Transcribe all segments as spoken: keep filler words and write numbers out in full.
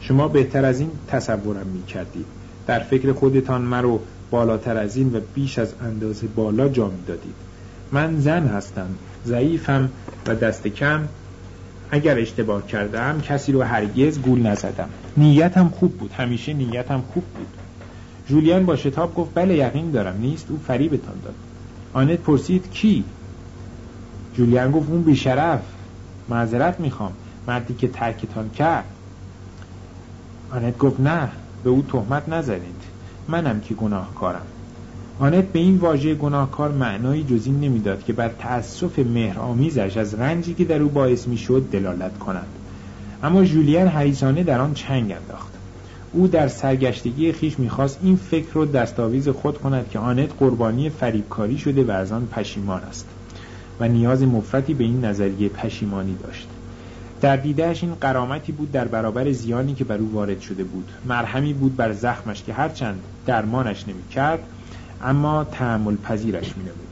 شما بهتر از این تصورم می‌کردید. در فکر خودتان مرا بالاتر از این و بیش از اندازه بالا جا می‌دادید. من زن هستم، ضعیفم و دست کم اگر اشتباه کردم کسی رو هرگز گول نزدم. نیتم خوب بود، همیشه نیتم خوب بود. جولیان با شتاب گفت بله یقین دارم، نیست او فریبتان داد. آنت پرسید کی؟ جولیان گفت اون بیشرف. معذرت میخوام، مردی که ترکتان کرد. آنت گفت نه، به او تهمت نزنید، منم که گناهکارم. آنت به این واژه گناهکار معنایی جز این نمیداد که بر تأسف مهرآمیزش از رنجی که در او باعث میشد دلالت کند. اما جولیان حریصانه در آن چنگ انداخت. او در سرگشتگی خیش میخواست این فکر رو دستاویز خود کند که آنت قربانی فریبکاری شده و از آن پشیمان است و نیاز مفرطی به این نظریه پشیمانی داشت. در دیدهش این غرامتی بود در برابر زیانی که بر او وارد شده بود، مرهمی بود بر زخمش که هرچند درمانش نمی‌کرد اما تحمل پذیرش می‌نمود.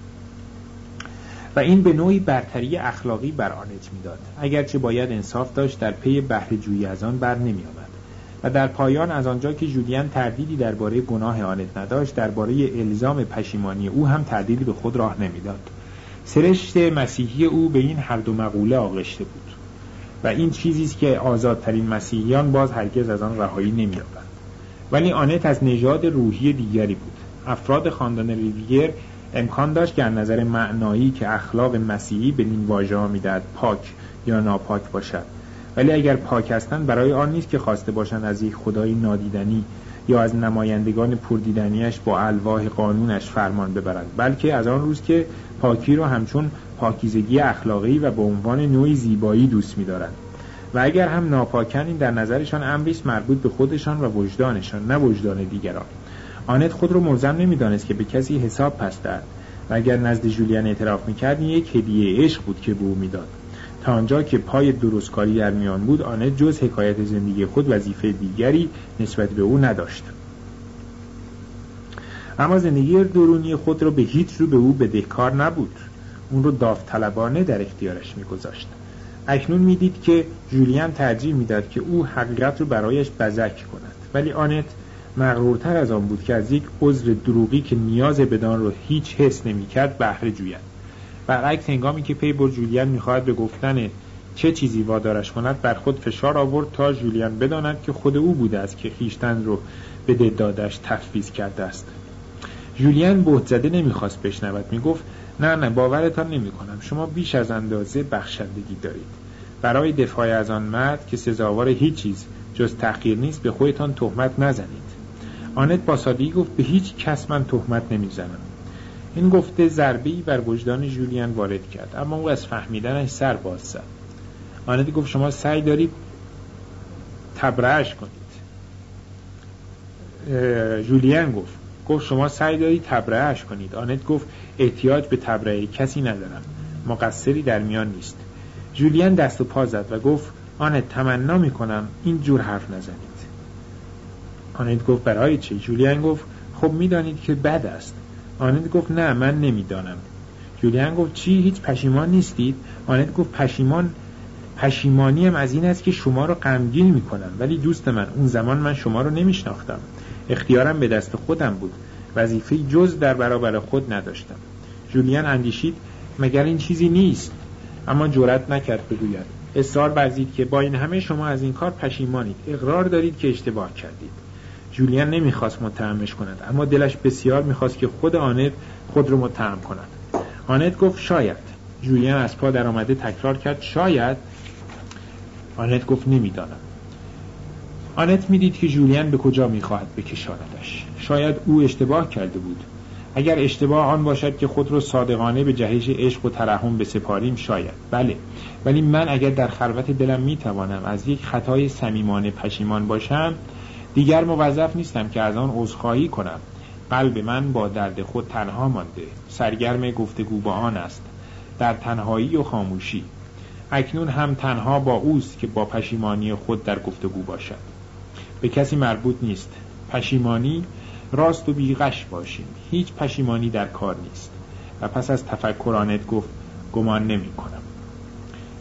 و این به نوعی برتری اخلاقی بر آنت می‌داد، اگرچه باید انصاف داشت در پی بهره جویی از آن بر نمی‌آمد. و در پایان از آنجا که جولیان تردیدی درباره گناه آنت نداشت، درباره الزام پشیمانی او هم تردیدی به خود راه نمی‌داد. سرشت مسیحی او به این هر دو مقوله آغشته بود و این چیزی است که آزادترین مسیحیان باز هرگز از آن رهایی نمی‌یابند. ولی آنت از نژاد روحی دیگری بود. افراد خاندان ریویر امکان داشت که از نظر معنایی که اخلاق مسیحی به این واژه‌ها می‌دهد پاک یا ناپاک باشد، ولی اگر پاک هستند برای آن نیست که خواسته باشند از یک خدای نادیدنی یا از نمایندگان پردیدنیش با الواح قانونش فرمان ببرند، بلکه از آن روز که پاکی رو همچون پاکیزگی اخلاقی و به عنوان نوعی زیبایی دوست می‌دارند. و اگر هم ناپاکن، این در نظرشان امری است مربوط به خودشان و وجدانشان، نه وجدان دیگران. آنت خود رو ملزم نمی‌دانست که به کسی حساب پس دهد و اگر نزد جولیان اعتراف می‌کرد یک هدیه عشق بود که به او می‌داد. تا آنجا که پای درستکاری در میان بود، آنت جز حکایت زندگی خود وظیفه دیگری نسبت به او نداشت. اما زندگی درونی خود را به هیچ رو به او بدهکار نبود. اون رو داوطلبانه در اختیارش می‌گذاشت. اکنون می‌دید که جولیان ترجیح می‌داد که او حقیقت رو برایش بزک کند، ولی آنت مغرورتر از آن بود که از یک عذر دروغی که نیاز بدان رو هیچ حس نمی‌کرد بهره جوید. برعکس، هنگامی که پی بر جولیان می‌خواهد به گفتن چه چیزی وادارش کند، بر خود فشار آورد تا جولیان بداند که خود او بوده است که خیشتن رو به ددادش تفویض کرده است. جولیان بهت زده نمی‌خواست بشنود. می‌گفت نه نه باورتان نمی‌کنم، شما بیش از اندازه بخشندگی دارید. برای دفاع از آن مرد که سزاوار هیچ چیز جز تحقیر نیست به خودتان تهمت نزنید. آنت با سادگی گفت به هیچ کس من تهمت نمی‌زنم. این گفته ضربه‌ای بر وجدان جولیان وارد کرد، اما او از فهمیدنش سر باز زد. آنت گفت شما سعی دارید تبرئه‌اش کنید. جولیان گفت گفت شما سعی دارید تبرئه‌اش کنید. آنت گفت احتیاج به تبرئه کسی ندارم، مقصری در میان نیست. جولیان دست و پا زد و گفت آنت تمنا می‌کنم این جور حرف نزنید. آنت گفت برای چه؟ جولیان گفت خب می‌دانید که بد است. آنت گفت نه من نمی‌دانم. جولیان گفت چی؟ هیچ پشیمان نیستید؟ آنت گفت پشیمان پشیمانیم از این است که شما رو غمگین می‌کنم، ولی دوست من اون زمان من شما رو نمی‌شناختم. اختیارم به دست خودم بود، وظیفه جز در برابر خود نداشتم. جولیان اندیشید مگر این چیزی نیست، اما جرأت نکرد بگوید. اصرار ورزید که با این همه شما از این کار پشیمانید، اقرار دارید که اشتباه کردید. جولیان نمیخواست متهمش کند، اما دلش بسیار میخواست که خود آنت خود رو متهم کند. آنت گفت شاید. جولیان از پا در آمده تکرار کرد شاید. آنت گفت نمیدانم. آنت میدید که جولیان به کجا میخواهد بکشاندش. شاید او اشتباه کرده بود. اگر اشتباه آن باشد که خود رو صادقانه به جهش عشق و ترحم بسپاریم، شاید بله، ولی من اگر در خلوت دلم میتوانم از یک خطای صمیمانه پشیمان باشم، دیگر موظف نیستم که از آن عذرخواهی کنم. قلب من با درد خود تنها مانده، سرگرم گفتگو با آن است، در تنهایی و خاموشی. اکنون هم تنها با اوست که با پشیمانی خود در گفتگو باشد. به کسی مربوط نیست. پشیمانی راست و بیغش باشیم، هیچ پشیمانی در کار نیست. و پس از تفکر آنت گفت گمان نمی کنم.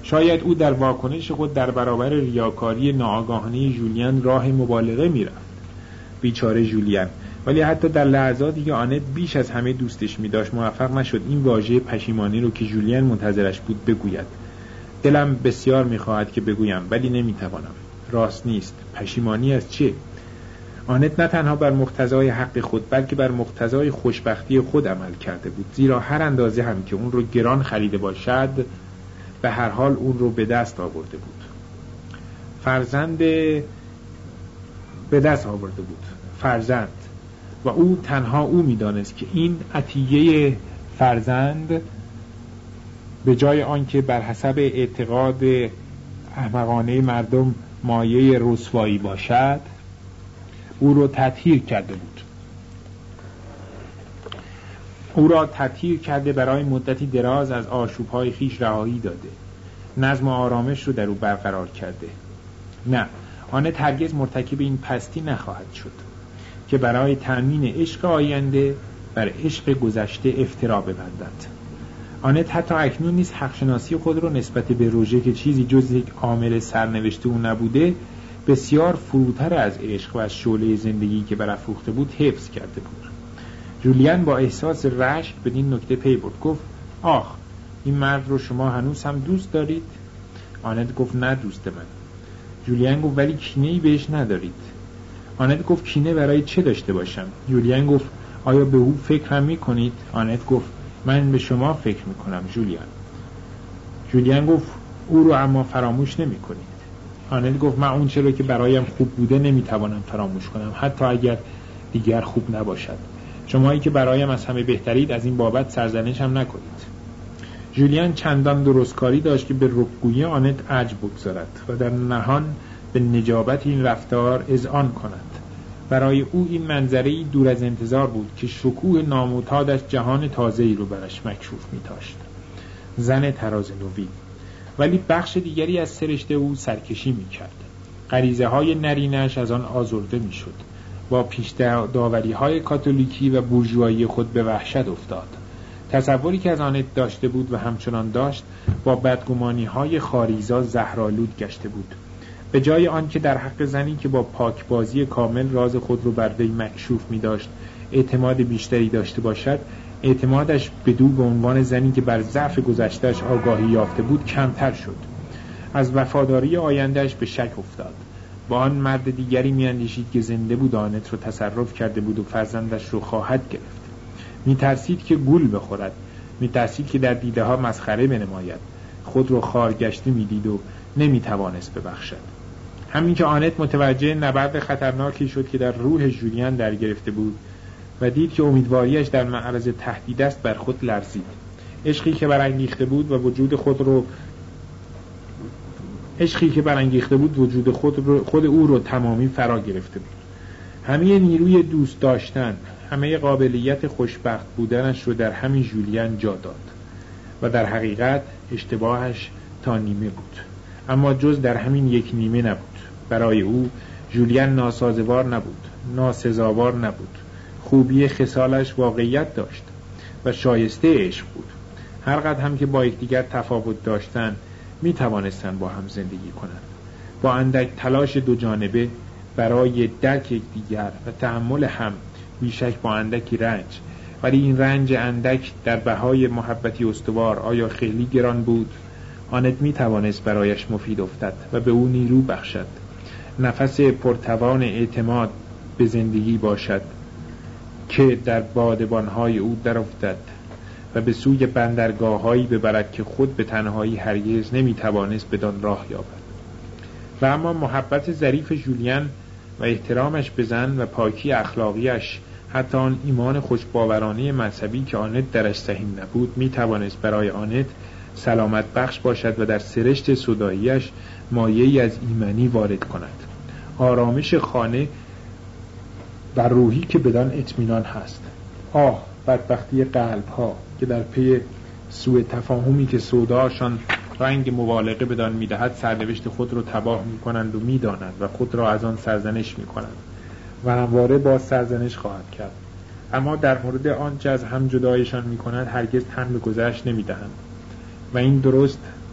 شاید او در واکنش خود در برابر ریاکاری ناآگاهانه ژولیان راه مبالغه میرفت. بیچاره ژولیان. ولی حتی در لحظاتی که آنت بیش از همه دوستش می‌داشت موفق نشد این واژه پشیمانی رو که ژولیان منتظرش بود بگوید. دلم بسیار می‌خواهد که بگویم ولی نمی‌توانم. راست نیست. پشیمانی از چه؟ آنت نه تنها بر مقتضای حق خود بلکه بر مقتضای خوشبختی خود عمل کرده بود، زیرا هر اندازه هم که اون رو گران خریده باشد به هر حال اون رو به دست آورده بود. فرزند به دست آورده بود. فرزند. و او تنها او می‌دانست که این عطیه فرزند به جای آنکه بر حسب اعتقاد احمقانه مردم مایه رسوایی باشد او را تطهیر کرده بود. او را تطهیر کرده، برای مدتی دراز از آشوب‌های خیش رهایی داده، نظم و آرامش رو در او برقرار کرده. نه، آنت هرگز مرتکب این پستی نخواهد شد که برای تأمین عشق آینده بر عشق گذشته افترا ببندد. آنت حتی اکنون نیز حقشناسی خود را نسبت به روژه که چیزی جز یک عامل سرنوشت او نبوده بسیار فروتر از عشق و از شعله زندگی که برافروخته بود حفظ کرده بود. ژولیان با احساس رشک بدین نکته پی برد. گفت آخ، این مرد رو شما هنوز هم دوست دارید؟ آنت گفت نه دوست من. ژولیان گفت ولی کینه‌ای بهش ندارید؟ آنت گفت کینه برای چه داشته باشم؟ ژولیان گفت آیا به او فکر هم می‌کنید؟ آنت گفت من به شما فکر می‌کنم ژولیان. ژولیان گفت او رو اما فراموش نمی‌کنید. آنت گفت من اون چیزی که برایم خوب بوده نمی‌توانم فراموش کنم، حتی اگر دیگر خوب نباشد. شمایی که برایم از همه بهترید از این بابت سرزنش هم نکنید. ژولیان چندان درستکاری داشت که به رکگویی آنت عجب بگذارد و در نهان به نجابت این رفتار اذعان کند. برای او این منظره‌ای دور از انتظار بود که شکوه نامعتادش جهان تازه‌ای رو برش مکشوف می‌داشت. زن ترازنوی. ولی بخش دیگری از سرشت او سرکشی می‌کرد. غریزه های نرینش از آن آزرده می‌شد. با پیش داوری های کاتولیکی و بورژوایی خود به وحشت افتاد. تصوری که از آنت داشته بود و همچنان داشت با بدگمانی های خاریزا زهرآلود گشته بود. به جای آن که در حق زنی که با پاکبازی کامل راز خود رو بر وی مکشوف می داشت اعتماد بیشتری داشته باشد، اعتمادش بدو به عنوان زنی که بر ضعف گذشته‌اش آگاهی یافته بود کمتر شد. از وفاداری آیندهش به شک افتاد. با آن مرد دیگری می اندیشید که زنده بود آنت رو تصرف کرده بود و فرزندش رو خواهد گرفت. می ترسید که گول بخورد. می ترسید که در دیده ها مسخره بنماید. خود رو خارگشته می دید و نمی توانست ببخشد. همین که آنت متوجه نبرد خطرناکی شد که در روح ژولیان در گرفته بود و دید که امیدواریش در معرض تهدید است بر خود لرزید. عشقی که برانگیخته بود و وجود خود رو عشقی که برانگیخته بود وجود خود رو خود او رو تمامی فرا گرفته بود. همه نیروی دوست داشتن، همه قابلیت خوشبخت بودنش رو در همین ژولیان جا داد و در حقیقت اشتباهش تا نیمه بود، اما جز در همین یک نیمه نبود. برای او ژولیان ناسازگار نبود، ناسزاوار نبود. خوبی خصالش واقعیت داشت و شایسته عشق بود. هر قدر هم که با یکدیگر تفاوت داشتن می توانستند با هم زندگی کنند. با اندک تلاش دو جانبه برای درک یکدیگر و تحمل هم، بیشک با اندکی رنج، ولی این رنج اندک در بهای محبتی استوار آیا خیلی گران بود؟ آنت می توانست برایش مفید افتد و به او نیرو بخشد، نفس پرتوان اعتماد به زندگی باشد که در بادبانهای او در افتد و به سوی بندرگاه‌هایی ببرد که خود به تنهایی هرگز نمی‌توانست بدان راه یابد. و اما محبت ظریف ژولیان و احترامش به زن و پاکی اخلاقیش، حتی آن ایمان خوشباورانه مذهبی که آنت درش سهیم نبود، می‌توانست برای آنت سلامت بخش باشد و در سرشت صداییش مایه‌ای از ایمنی وارد کند. آرامش خانه و روحی که بدان اطمینان هست. آه، بدبختی قلب‌ها که در پی سوء تفاهمی که سوداشان رنگ مبالغه بدان می‌دهد سرنوشت خود را تباه می‌کنند و می‌دانند و خود را از آن سرزنش می‌کنند و همواره با سرزنش خواهد کرد. اما در مورد آنچه از هم جدایشان می‌کند هرگز تن به گذشت نمی‌دهند و این درست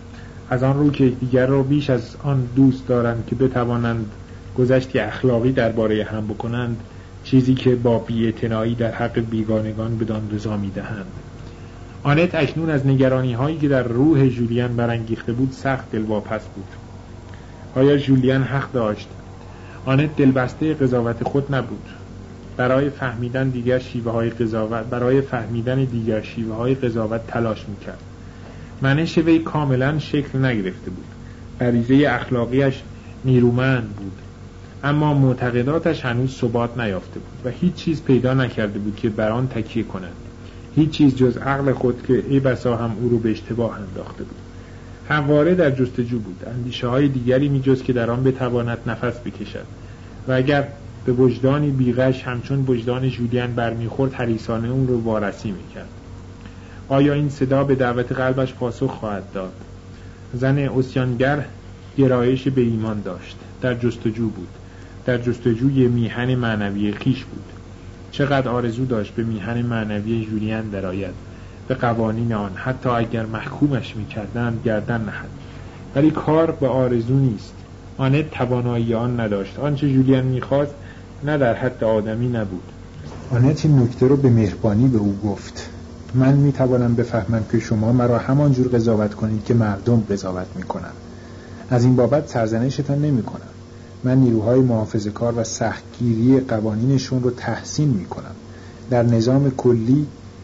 از آن رو که دیگر را بیش از آن دوست دارند که بتوانند گذشتی اخلاقی درباره هم بکنند، چیزی که با بی‌اعتنایی در حق بیگانگان بدان رضا می‌دهند. آنت اکنون از نگرانی هایی که در روح ژولین برانگیخته بود سخت دلواپس بود. آیا ژولین حق داشت؟ آنت دلبسته قضاوت خود نبود. برای فهمیدن دیگر شیوه های قضاوت برای فهمیدن دیگر شیوه های قضاوت تلاش میکرد. منش وی کاملا شکل نگرفته بود. غریزه اخلاقیش نیرومند بود، اما معتقداتش هنوز ثبات نیافته بود و هیچ چیز پیدا نکرده بود که بر آن تکیه کند. هیچ چیز جز عقل خود که ای بسا هم او رو به اشتباه انداخته بود. همواره در جستجو بود، اندیشه های دیگری می جز که در آن بتواند نفس بکشد و اگر به وجدانی بیغش همچون وجدان ژولین برمیخورد حریصانه اون رو وارسی میکرد. آیا این صدا به دعوت قلبش پاسخ خواهد داد؟ زن عصیانگر گرایش به ایمان داشت، در جستجو بود، در جستجوی میهن معنوی خیش بود. چقدر آرزو داشت به میهن معنوی ژولین درآید، به قوانین آن، حتی اگر محکومش میکردند گردن نهد. ولی کار به آرزو نیست. آنت توانایی آن نداشت. آنچه ژولین میخواست نه در حد آدمی نبود. آنت این نکته رو به مهربانی به او گفت: من میتوانم بفهمم که شما مرا همان جور قضاوت کنید که مردم قضاوت میکنند. از این بابت سرزنشتان نمی کنم. من نیروهای محافظه‌کار و سختگیری قوانینشون رو تحسین میکنم. در نظام کلی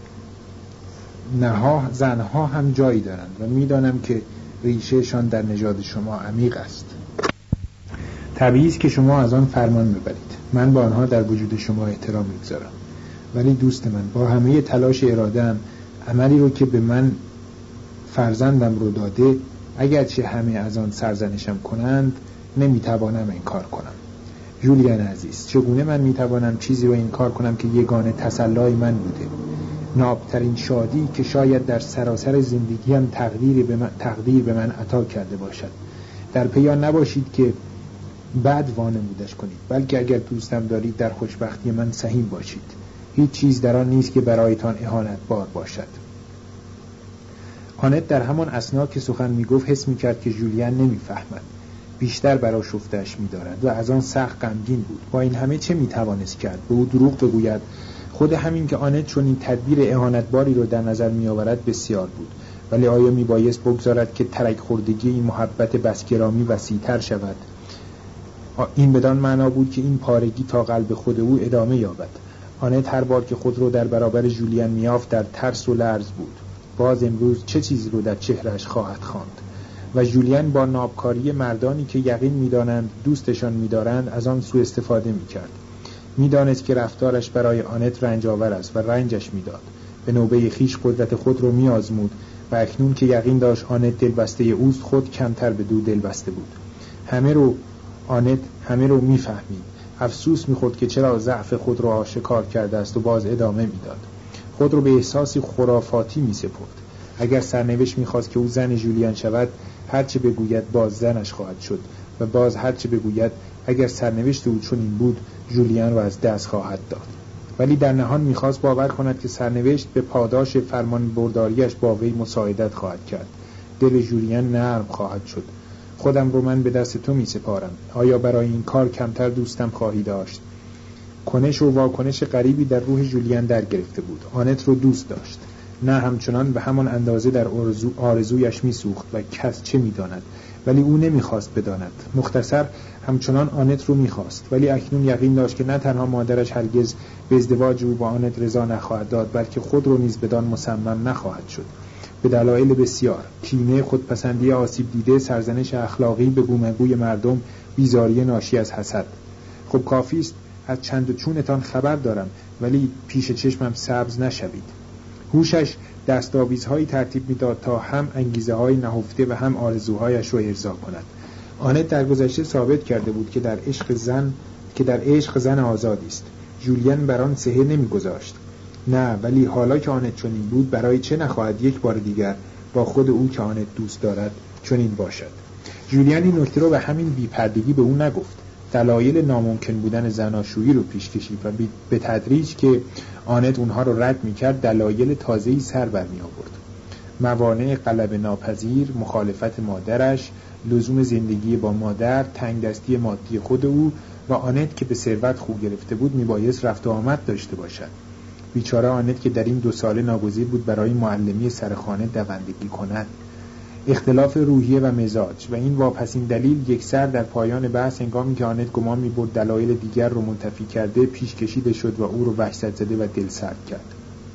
نها زنها هم جایی دارند و میدانم که ریشهشان در نژاد شما عمیق است. طبیعی است که شما از آن فرمان میبرید. من با آنها در وجود شما احترام میگذارم. ولی دوست من، با همه تلاش اراده‌ام عملی رو که به من فرزندم رو داده، اگرچه همه از آن سرزنشم کنند، نمیتوانم این کار کنم. ژولین عزیز، چگونه من میتوانم چیزی رو این کار کنم که یگانه تسلای من بوده؟ نابترین شادی که شاید در سراسر زندگیم تقدیر به من, تقدیر به من عطا کرده باشد. در پی نباشید که بعد وانمودش کنید، بلکه اگر دوستم دارید در خوشبختی من سهیم باشید. هیچ چیز در آن نیست که برایتان اهانت بار باشد. آنت در همان اثنا که سخن میگفت حس میکرد که ژولین نمیفهمد. بیشتر برآشفته‌اش می‌دارد و از آن سخت غمگین بود. با این همه چه می‌توانست کرد؟ به او دروغ بگوید؟ خود همین که آنت چون این تدبیر اهانتباری رو در نظر می‌آورد بسیار بود. ولی آیا میبایست بگذارد که ترک خوردگی این محبت بسکرامی وسیع‌تر شود؟ این بدان معنا بود که این پارگی تا قلب خود او ادامه یابد. آنت هر بار که خود رو در برابر ژولین می‌یافت در ترس و لرز بود. باز امروز چه چیزی رو در چهرهش خواهد خواند؟ و ژولین با نابکاری مردانی که یقین می‌دانند دوستشان می‌دارند از آن سوء استفاده می‌کرد. می‌دانست که رفتارش برای آنت رنج‌آور است و رنجش می‌داد. به نوبه خیش قدرت خود رو می‌آزمود و اکنون که یقین داشت آنت دلبسته اوست، خود کمتر به دو دلبسته بود. همه رو آنت همه رو می‌فهمید. افسوس می‌خورد که چرا ضعف خود رو آشکار کرده است و باز ادامه می‌داد. خود رو به احساسی خرافاتی می‌سپرد. اگر سرنوشت می‌خواست که او زن ژولین شود، هرچه بگوید باز زنش خواهد شد و باز هرچه بگوید اگر سرنوشت او چون این بود، ژولین را از دست خواهد داد. ولی در نهان می‌خواست باور کند که سرنوشت به پاداش فرمان برداریش با وی مساعدت خواهد کرد. دل ژولین نرم خواهد شد. خودم رو من به دست تو می‌سپارم. آیا برای این کار کمتر دوستم خواهی داشت؟ کنش و واکنش غریبی در روح ژولین در گرفته بود. آنت رو دوست داشت، نه همچنان به همان اندازه در آرزو آرزویش میسوخت و کس چه میداند، ولی او نمیخواست بداند. مختصر همچنان آنت رو میخواست، ولی اکنون یقین داشت که نه تنها مادرش هرگز به ازدواج او با آنت رضا نخواهد داد، بلکه خود رو نیز بدان مصمم نخواهد شد. به دلایل بسیار: کینه، خودپسندی آسیب دیده، سرزنش اخلاقی، به گومگوی مردم، بیزاری ناشی از حسد. خب کافی است از چند و چونتان خبر دارم، ولی پیش چشمم سبز نشوید. هوشش دستاویزهایی ترتیب میداد تا هم انگیزه های نهفته و هم آرزوهایش را ارضا کند. آنت در گذشته ثابت کرده بود که در عشق زن که در عشق زن آزادی است. ژولین بر آن سهه نمیگذاشت. نه، ولی حالا که آنت چنین بود، برای چه نخواهد یک بار دیگر با خود او که آنت دوست دارد چنین باشد؟ ژولین این نکته رو به همین بی‌پردگی به او نگفت. دلایل ناممکن بودن زناشویی رو پیش کشید و به تدریج که آنت اونها رو رد می‌کرد، دلایل تازه‌ای سر بر می‌آورد. موانع غلبه ناپذیر، مخالفت مادرش، لزوم زندگی با مادر، تنگ دستی مادی خود او و آنت که به ثروت خو گرفته بود میبایست رفت و آمد داشته باشد. بیچاره آنت که در این دو ساله ناگزیر بود برای معلمی سرخانه دوندگی کند. اختلاف روحیه و مزاج و این واپسین دلیل یکسر در پایان بحث هنگامی که آنت گمان می‌برد دلایل دیگر رو منتفی کرده پیش کشیده شد و او رو وحشت زده و دلسرد کرد.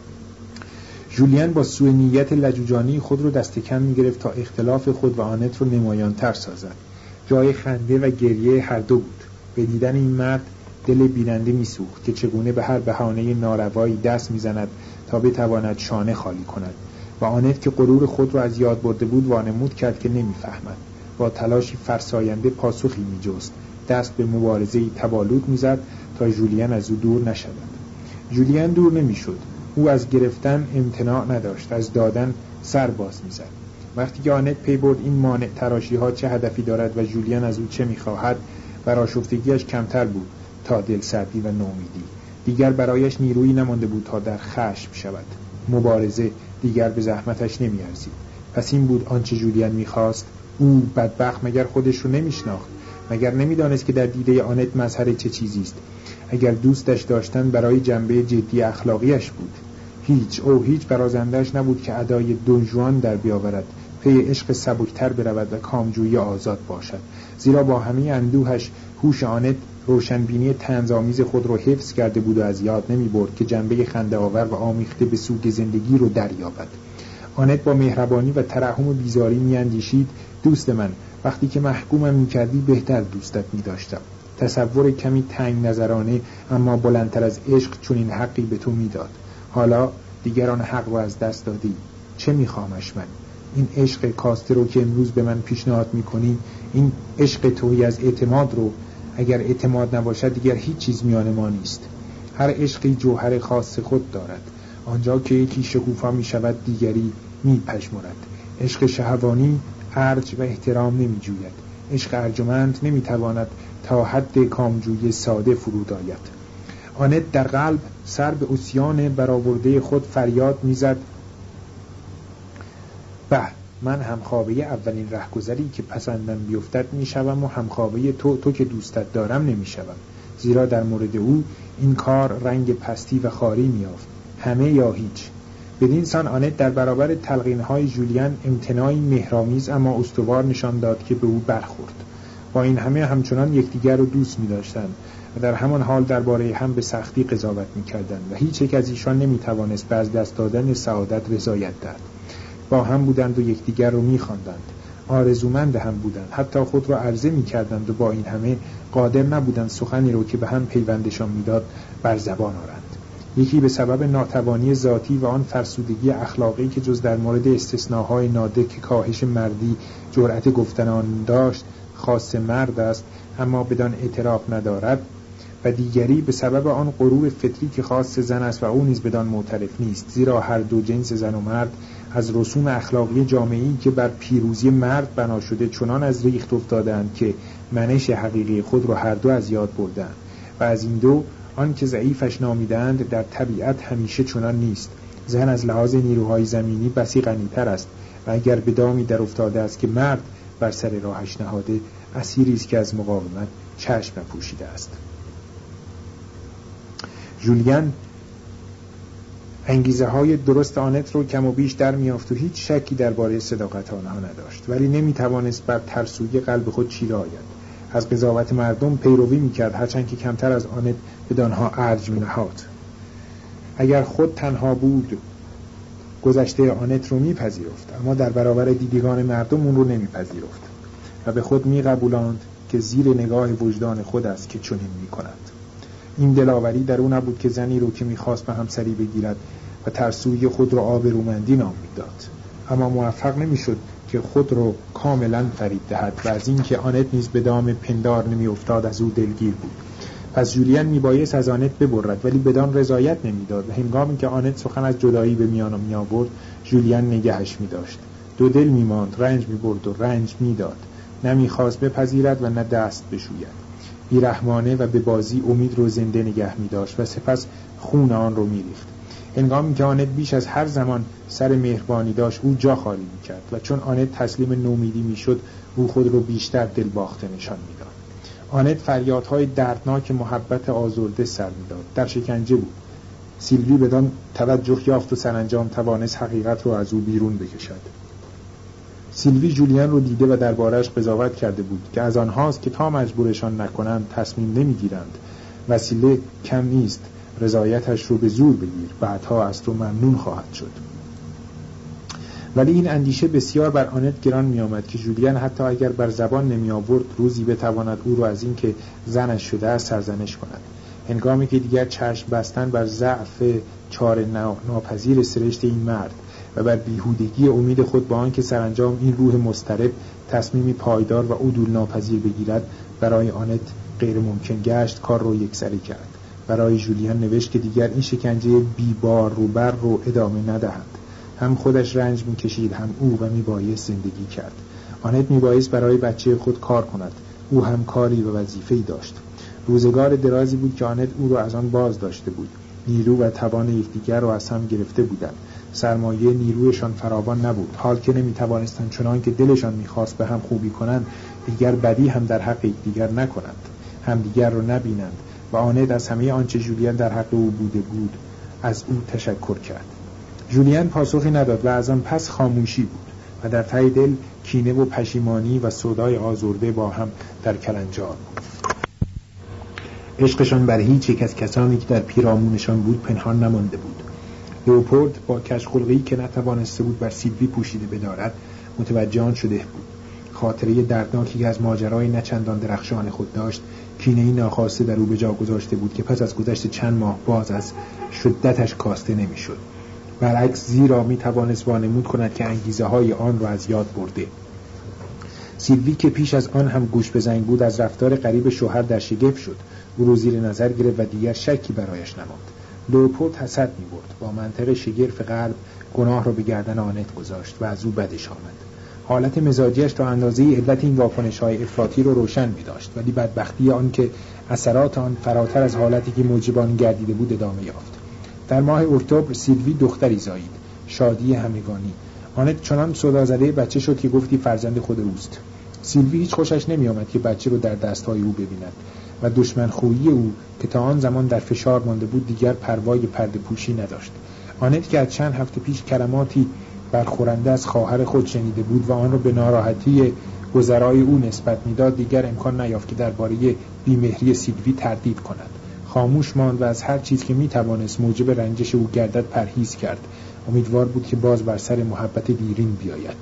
ژولین با سوء نیت لجوجانی خود رو دست کم می‌گرفت تا اختلاف خود و آنت رو نمایان‌تر سازد. جای خنده و گریه هر دو بود. به دیدن این مرد دل بیننده می‌سوخت که چگونه به هر بهانه ناروایی دست می‌زند تا بتواند شانه خالی کند و آنت که غرور خود را از یاد برده بود وانمود کرد که نمی‌فهمد. با تلاشی فرساینده پاسخی می‌جست، دست به مبارزه‌ای تبالود می‌زد تا ژولین از او دور نشود. ژولین دور نمی‌شد. او از گرفتن امتناع نداشت، از دادن سر باز می‌زد. وقتی که آنت پی برد این مانع تراشی‌ها چه هدفی دارد و ژولین از او چه می‌خواهد، برآشفتگیش کمتر بود تا دلسردی و نومیدی. دیگر برایش نیرویی نمانده بود تا در خشم شود. مبارزه دیگر به زحمتش نمی‌ارزید. پس این بود آنچه ژولین می‌خواست. او بدبخت مگر خودش رو نمی‌شناخت؟ مگر نمی‌دانست که در دیده آنت مظهر چه چیزی است؟ اگر دوستش داشتن برای جنبه جدی اخلاقیش بود. هیچ او هیچ برازنده‌اش نبود که ادای دون ژوان در بیاورد، پی عشق سبکتر برود و کامجویی آزاد باشد. زیرا با همه اندوهش هوش آنت روشنبینی طنزآمیز خود را حفظ کرده بود و از یاد نمی‌برد که جنبه خنده‌آور و آمیخته به سوگ زندگی را دریابد. آنت با مهربانی و ترحم و بیزاری می‌اندیشید: دوست من، وقتی که محکومم می‌کردی بهتر دوستت می‌داشتم. تصور کمی تنگ نظرانه اما بلندتر از عشق چون این حقی به تو می‌داد. حالا دیگران حق رو از دست دادی. چه می‌خوامش من؟ این عشق کاسته رو که امروز به من پیشنهاد می‌کنی، این عشق تویی از اعتماد رو، اگر اعتماد نباشد دیگر هیچ چیز میان ما نیست. هر عشقی جوهر خاص خود دارد. آنجا که یکی شکوفا می شود دیگری می پژمرد. عشق شهوانی ارج و احترام نمی جوید. عشق ارجمند نمی تواند تا حد کامجوی ساده فرود آید. آنت در قلب سر به عصیان برآورده خود فریاد می زد: به، من همخوابه اولین رهگذری که پسندم بیفتد می شوم و همخوابه تو تو که دوستت دارم نمی شوم. زیرا در مورد او این کار رنگ پستی و خاری می یافت. همه یا هیچ. بدین سان آنت در برابر تلقین‌های ژولین امتناعی مهرامیز اما استوار نشان داد که به او برخورد. با این همه همچنان یکدیگر را دوست می داشتند و در همان حال درباره هم به سختی قضاوت می کردند و هیچ یک از ایشان نمی توانست به از دست دادن سعادت رضایت دهد. با هم بودند و یکدیگر رو می خواندند. آرزومند هم بودند، حتی خود را عرضه می کردند و با این همه قادر نبودند سخنی رو که به هم پیوندشان میداد بر زبان آورند. یکی به سبب ناتوانی ذاتی و آن فرسودگی اخلاقی که جز در مورد استثناهای نادر که کاهش مردی جرأت گفتن آن داشت خاص مرد است اما بدان اعتراف ندارد، و دیگری به سبب آن غرور فطری که خاص زن است و او نیز بدان معترف نیست. زیرا هر دو جنس زن و مرد از رسوم اخلاقی جامعه‌ای که بر پیروزی مرد بنا شده چنان از ریخت افتادند که منش حقیقی خود را هر دو از یاد بردند و از این دو آن که ضعیفش نامیدند در طبیعت همیشه چنان نیست. زن از لحاظ نیروهای زمینی بسی غنی‌تر است و اگر به دامی در افتاده است که مرد بر سر راهش نهاده، اسیری است که از مقاومت چشم نپوشیده است. ژولین انگیزه های درست آنت رو کم و بیش در میافت و هیچ شکی درباره صداقت آنها نداشت، ولی نمیتوانست بر ترسوی قلب خود چیره آید. از قضاوت مردم پیروی میکرد، هرچند که کمتر از آنت بدانها ارج مینهاد. اگر خود تنها بود گذشته آنت رو میپذیرفت، اما در برابر دیدگان مردم اون رو نمیپذیرفت و به خود میقبولاند که زیر نگاه وجدان خود است که چنین میکند. این دلاوری در او نبود که زنی رو که میخواست به همسری بگیرد و ترسوی خود را آبرومندی نام میداد، اما موفق نمیشد که خود رو کاملا فریب دهد و از این که آنت نیز به دام پندار نمی افتاد از او دلگیر بود. پس ژولین میبایست از آنت ببرد ولی بدان رضایت نمیداد و هنگامی که آنت سخن از جدایی به میان می آورد ژولین نگهش میداشت. دو دل میماند، رنج میبرد و رنج میداد، نمیخواست بپذیرد و نه دست بشوید. بیرحمانه و به بازی امید رو زنده نگه می داشت و سپس خون آن رو می ریخت. هنگامی که آنت بیش از هر زمان سر مهربانی داشت، او جا خالی می‌کرد و چون آنت تسلیم نومیدی می‌شد، او خود را بیشتر دلباخته نشان می‌داد. آنت فریادهای دردناک محبت آزرده سر می‌داد. در شکنجه بود. سیلوی بدان توجه یافت و سرانجام توانست حقیقت را از او بیرون بکشد. سیلوی جولیان رو دیده و درباره‌اش قضاوت کرده بود که از آنهاست که تا مجبورشان نکنند تصمیم نمی‌گیرند. وسیله کم نیست، رضایتش رو به زور بگیر، بعدها از تو ممنون خواهد شد. ولی این اندیشه بسیار بر آنت گران می آمد که جولیان حتی اگر بر زبان نمی آورد روزی بتواند او را از این که زنش شده است سرزنش کند. هنگامی که دیگر چشم بستن بر ضعف چاره ناپذیر سرشت این مرد و بر بیهودگی امید خود با آنکه سرانجام این روح مضطرب تصمیمی پایدار و عدول ناپذیر بگیرد برای آنت غیر ممکن گشت، کار رو یکسری کرد. برای جولیان نوشت که دیگر این شکنجه بیبار رو بر رو ادامه ندهد. هم خودش رنج می‌کشید، هم او، و میبایست زندگی کرد. آنت میبایست برای بچه خود کار کند. او هم کاری و وظیفه‌ای داشت. روزگار درازی بود که آنت او را از آن باز داشته بود. نیرو و توان یکدیگر را از هم گرفته بودند. سرمایه نیرویشان فراوان نبود. حال که نمیتوانستند چنان که دلشان میخواست به هم خوبی کنند، دیگر بدی هم در حق یکدیگر نکنند، همدیگر را نبینند. و آنت از همه آنچه جولیان در حق او بوده بود از او تشکر کرد. جولیان پاسخی نداد و از آن پس خاموشی بود و در ته دل کینه و پشیمانی و سودای آزرده با هم در کلنجار بود. عشقشان بر هیچ یک از کسانی که در پیرامونشان بود پنهان نمانده بود. لئوپولد با کژخلقی که نتوانسته بود بر سیلوی پوشیده بدارد متوجه آن شده بود. خاطره دردناکی که از ماجرای نچندان درخشان خود داشت، کینه‌ای ناخواسته در او به جا گذاشته بود که پس از گذشت چند ماه باز از شدتش کاسته نمی‌شد. برعکس، زیرا می‌توانست وانمود کند که انگیزه‌های آن را از یاد برده. سیلوی که پیش از آن هم گوش به زنگ بود، از رفتار غریب شوهر در شگفت شد. او را زیر نظر گرفت و دیگر شکی برایش نماند. لئوپولد حسد می‌برد. با منطق شگرف قلب گناه را به گردن آنت گذاشت و از او بدش آمد. حالت مزاجیش تا اندازه‌ای علت این واکنش‌های افراطی رو روشن می‌داشت، ولی بدبختی آن که اثرات آن فراتر از حالتی که موجب آن گردیده بود ادامه یافت. در ماه اکتبر سیلوی دختری زایید. شادی همگانی. آنت چنان صدازده بچه شد که گفتی فرزند خود اوست. سیلوی هیچ خوشش نمی‌آمد که بچه رو در دست‌های او ببیند و دشمنخویی او که تا آن زمان در فشار مانده بود دیگر پروای پرده پوشی نداشت. آنت که از چند هفته پیش کلماتی برخورنده از خواهر خود شنیده بود و آن را به ناراحتی گذرای او نسبت میداد، دیگر امکان نیافت که درباره بی‌مهری سیلوی تردید کند. خاموش ماند و از هر چیز که میتوانست موجب رنجش او گردد پرهیز کرد. امیدوار بود که باز بر سر محبت دیرین بیاید.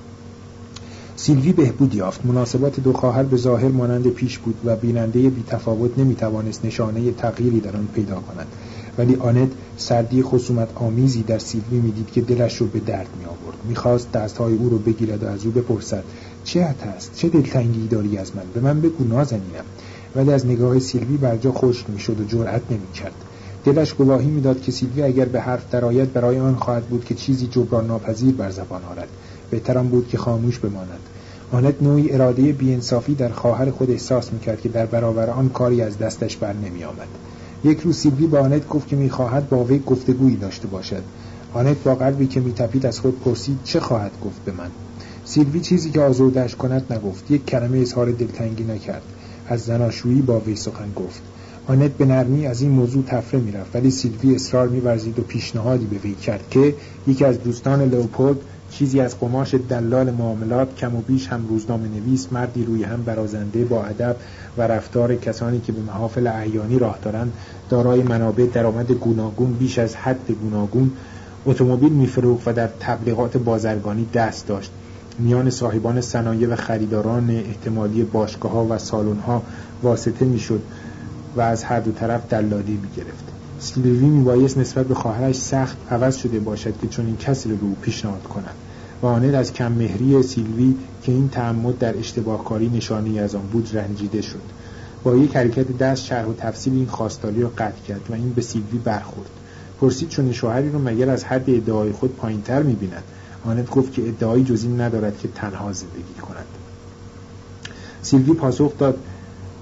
سیلوی بهبود یافت. مناسبات دو خواهر به ظاهر مانند پیش بود و بیننده بی‌تفاوت نمیتوانست نشانه تغییری در آن پیدا کند. ولی آنت سردی خصومت آمیزی در سیلوی میدید که دلش رو به درد می آورد. میخواست دستهای او رو بگیرد و از او بپرسد چه عت است؟ چه دلتنگی داری از من؟ به من بگو نازنینم. ولی از نگاه سیلوی برجا خشک میشد و جرأت نمیکرد. دلش گواهی میداد که سیلوی اگر به حرف درآید برای آن خواهد بود که چیزی جبران ناپذیر بر زبان آورد. بهتر آن بود که خاموش بماند. آنت نوعی اراده بی‌انصافی در خواهر خود احساس میکرد که در برابر آن کاری از دستش بر نمیآمد. یک روز سیلوی با آنت گفت که میخواهد با وی گفتگویی داشته باشد. آنت با قلبی که میتپید از خود پرسید چه خواهد گفت به من؟ سیلوی چیزی که آزرده‌اش کند نگفت. یک کلمه اظهار دلتنگی نکرد. از زناشویی با وی سخن گفت. آنت به نرمی از این موضوع تفره میرفت، ولی سیلوی اصرار می‌ورزید و پیشنهادی به وی کرد که یکی از دوستان لئوپولد، چیزی از قماش دلال معاملات، کم و بیش هم روزنامه نویس، مردی روی هم برازنده با ادب و رفتار کسانی که به محافل اعیانی راه دارند، دارای منابع درآمد گوناگون بیش از حد گوناگون، اتومبیل می‌فروخت و در تبلیغات بازرگانی دست داشت. میان صاحبان صنایع و خریداران احتمالی باشگاه‌ها و سالن‌ها واسطه می‌شد و از هر دو طرف دلالی می‌گرفت. سیلوی میبایست نسبت به خواهرش سخت عوض شده باشد که چون این کسی رو پیشنهاد کند و آنت از کم مهری سیلوی که این تعمد در اشتباه کاری نشانی از آن بود رنجیده شد. با یک حرکت دست شرح و تفصیل این خواستاری را قطع کرد و این به سیلوی برخورد. پرسید چون شوهری رو مگر از حد ادعای خود پایین‌تر می‌بیند؟ آنت گفت که ادعایی جز این ندارد که تنها زندگی کند. سیلوی پاسخ داد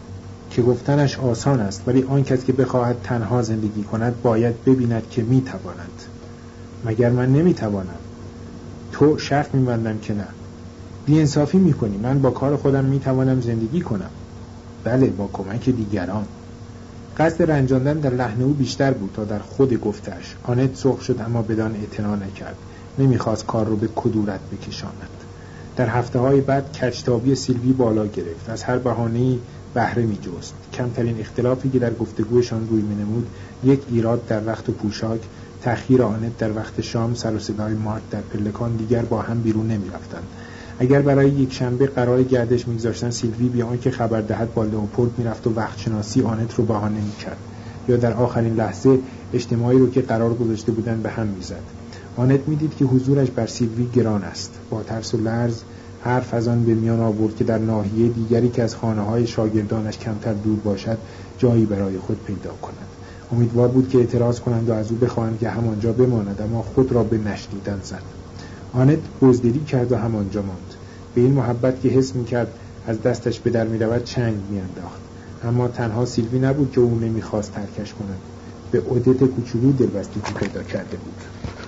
که گفتنش آسان است، ولی آن کس که بخواهد تنها زندگی کند باید ببیند که میتواند. مگر من نمیتوانم؟ تو شرط می‌بندم که نه. بی‌انصافی میکنی. من با کار خودم میتوانم زندگی کنم. بله، با کمک دیگران. قصد رنجاندن در لحن او بیشتر بود تا در خود گفتش. آنت سرخ شد اما بدان اعتنا نکرد. نمیخواست کار رو به کدورت بکشاند. در هفته‌های بعد کجتابی سیلوی بالا گرفت. از هر بهانه‌ای بهره می‌جست. کمترین اختلافی که در گفتگوشان روی می‌نمود یک ایراد در وقت و پوشاک، تأخیر آنت در وقت شام، سر و صدای مارک در پلکان، دیگر با هم بیرون نمی‌رفتند. اگر برای یک شنبه قرار گردش می‌گذاشتن، سیلوی بی آنکه خبر دهد با لئوپولد می‌رفت و وقت شناسی آنت رو بهانه می‌کرد، یا در آخرین لحظه اجتماعی رو که قرار گذاشته بودند به هم می‌زد. آنت می‌دید که حضورش بر سیلوی گران است. با ترس و لرز حرف از آن به میان آورد که در ناحیه دیگری که از خانه‌های شاگردانش کمتر دور باشد جایی برای خود پیدا کند. امیدوار بود که اعتراض کنند و از او بخواهند که همانجا بماند، اما خود را به نشنیدن زد. آنت بزدلی کرد و همانجا ماند. به این محبت که حس می‌کرد از دستش به در می‌رود چنگ می‌انداخت. اما تنها سیلوی نبود که او نمی‌خواست ترکش کند. به اودت کوچولو دلبستگی پیدا کرده بود.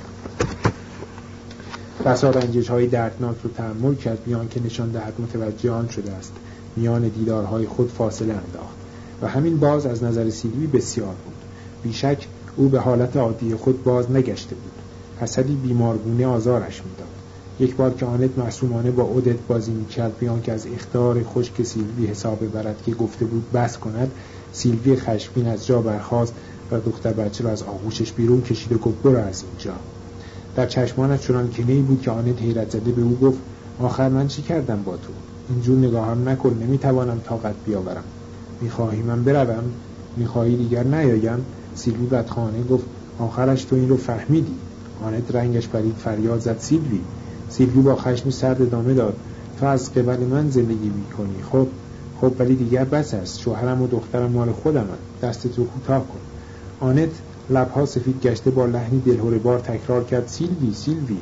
بسا رنجش‌های دردناک رو تحمل کرد بیان که نشان دهد متوجه آن شده است. میان دیدارهای خود فاصله انداخت و همین باز از نظر سیلوی بسیار بود. بیشک او به حالت عادی خود باز نگشته بود. حسدی بیمارگونه آزارش میداد. یک بار که آنت معصومانه با اودت بازی میکرد بیان که از اخطار خشک سیلوی حساب برد که گفته بود بس کند، سیلوی خشمگین از جا برخاست و دختر بچه را از آغوشش بیرون کشید و گفت برو از اینجا. در چشمانش چنان کینه‌ای بود که آنت حیرت زده به او گفت آخر من چی کردم با تو؟ اینجور نگاهم نکن، نمیتوانم طاقت بیاورم. میخواهی من بروم؟ میخواهی دیگر نیایم؟ سیلوی بدخانه گفت آخرش تو این رو فهمیدی. آنت رنگش پرید، فریاد زد سیلوی. سیلوی با خشم سرد ادامه داد تو از قبل من زندگی میکنی. خب خب ولی دیگر بس است. شوهرم و دخترم مال خودمند. دست تو کوتاه کن. آنت لبها سفید گشته با لحنی دلهره بار تکرار کرد سیلوی سیلوی.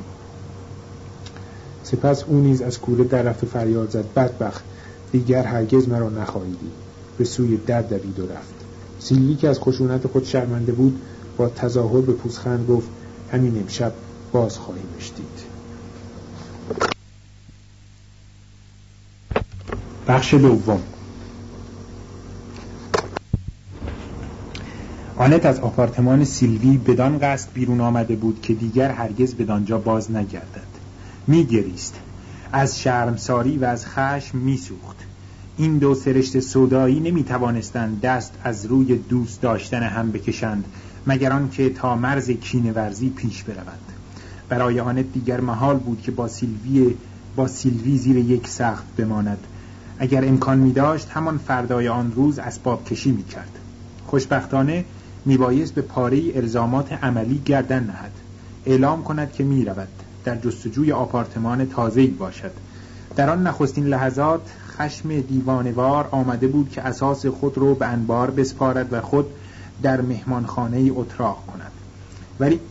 سپس او نیز از کوره در رفت و فریاد زد بدبخت، دیگر هرگز مرا نخواهیدی. به سوی در دوید و رفت. سیلوی که از خشونت خود شرمنده بود با تظاهر به پوزخند گفت همین امشب باز خواهیم اشتید. بخش دوم. آنت از آپارتمان سیلوی بدان قصد بیرون آمده بود که دیگر هرگز بدانجا باز نگردد. می گریست. از شرمساری و از خشم می سوخت. این دو سرشت سودایی نمی توانستند دست از روی دوست داشتن هم بکشند مگر آن که تا مرز کینه ورزی پیش بروند. برای آنت دیگر محال بود که با سیلوی با سیلوی زیر یک سقف بماند. اگر امکان می داشت همان فردای آن روز اسباب کشی می کرد. خوشبختانه می بایست به پاره الزامات عملی گردن نهد. اعلام کند که می رود. در جستجوی آپارتمان تازه‌ای باشد. در آن نخستین لحظات خشم دیوانوار آمده بود که اساس خود رو به انبار بسپارد و خود در مهمانخانه‌ای اتراق کند. ولی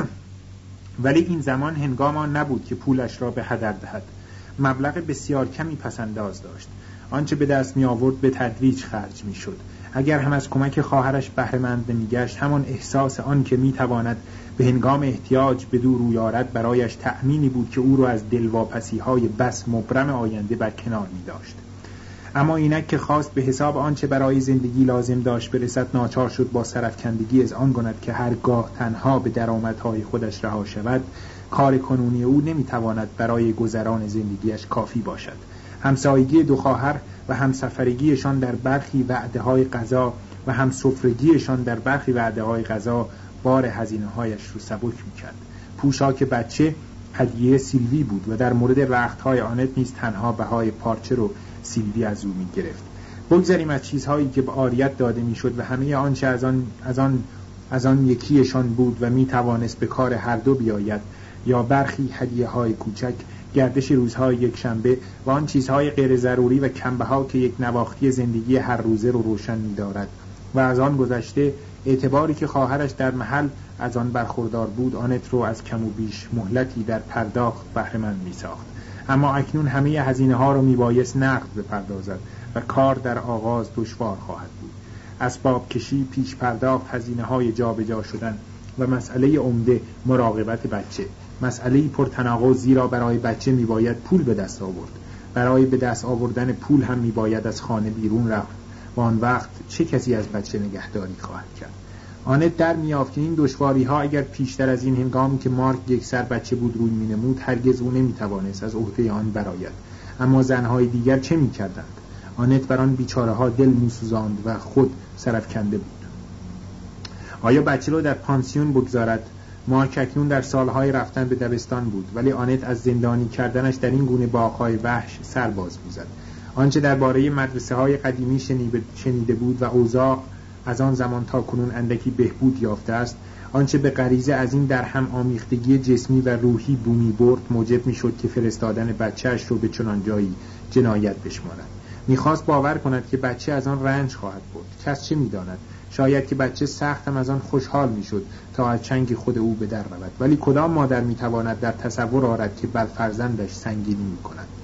ولی این زمان هنگام آن نبود که پولش را به هدر دهد. مبلغ بسیار کمی پسنداز داشت. آنچه به دست می آورد به تدریج خرج می شد. اگر هم از کمک خواهرش بهره مند نمی گشت، همان احساس آن که می تواند به هنگام احتیاج به دور روی آرد برایش تأمینی بود که او را از دلواپسی های بس مبرم آینده بر کنار می داشت. اما اینک که خواست به حساب آنچه برای زندگی لازم داشت برسد، ناچار شد با سرفکندگی از آن کند که هرگاه تنها به درآمدهای خودش رها شود، کار کنونی او نمیتواند برای گذران زندگیش کافی باشد. همسایگی دو خواهر و همسفرگیشان در برخی وعده‌های غذا و همسفرگیشان در برخی وعده‌های غذا بار هزینه‌هایش رو سبک می‌کرد. پوشاک بچه هدیه سیلوی بود و در مورد رخت‌های آنت نیز تنها بهای پارچه رو سیلوی از او می‌گرفت. بگذاریم از چیزهایی که به عاریت داده می‌شد و همه آنچه از آن از آن از آن یکیشان بود و می‌توانست به کار هر دو بیاید، یا برخی هدیه‌های کوچک، گردش روزهای یک شنبه و آن چیزهای غیر ضروری و کمبها که یک نواختی زندگی هر روزه رو روشن می‌دارد. و از آن گذشته اعتباری که خواهرش در محل از آن برخوردار بود آنت رو از کم و بیش مهلتی در پرداخت بهره مند می‌ساخت. اما اکنون همه هزینه ها رو میبایست نقد بپردازد و کار در آغاز دشوار خواهد بود. اسباب کشی، پیش پرداخت، هزینه‌های جابجا شدن و مسئله عمده مراقبت بچه. مسئله پرتناقض، زیرا برای بچه میباید پول به دست آورد. برای به دست آوردن پول هم میباید از خانه بیرون رفت و آن وقت چه کسی از بچه نگهداری خواهد کرد؟ آنت در میافت که این دشواری ها اگر پیشتر از این هنگامی که مارک یک سر بچه بود روی می نمود، هرگز او نمیتوانست از عهده آن برآید. اما زنهای دیگر چه میکردند؟ آنت بر آن بیچاره ها دل میسوزاند و خود سرفکنده بود. آیا بچه رو در پانسیون بگذارد؟ مارک اکنون در سالهای رفتن به دبستان بود، ولی آنت از زندانی کردنش در این گونه باغ‌های وحش سر باز می‌زد. آنچه درباره مدرسه‌های قدیمی شنیده بود و اوضاع از آن زمان تا کنون اندکی بهبود یافته است، آنچه به غریزه از این در هم آمیختگی جسمی و روحی بومی برد، موجب می‌شد که فرستادن بچه‌اش رو به چنان جایی جنایت بشمارد. می‌خواست باور کند که بچه از آن رنج خواهد برد. کس چه می‌داند؟ شاید که بچه سخت هم از آن خوشحال می‌شد تا از چنگ خود او به در رود. ولی کدام مادر می‌تواند در تصور آرد که بر فرزندش سنگینی می‌کند؟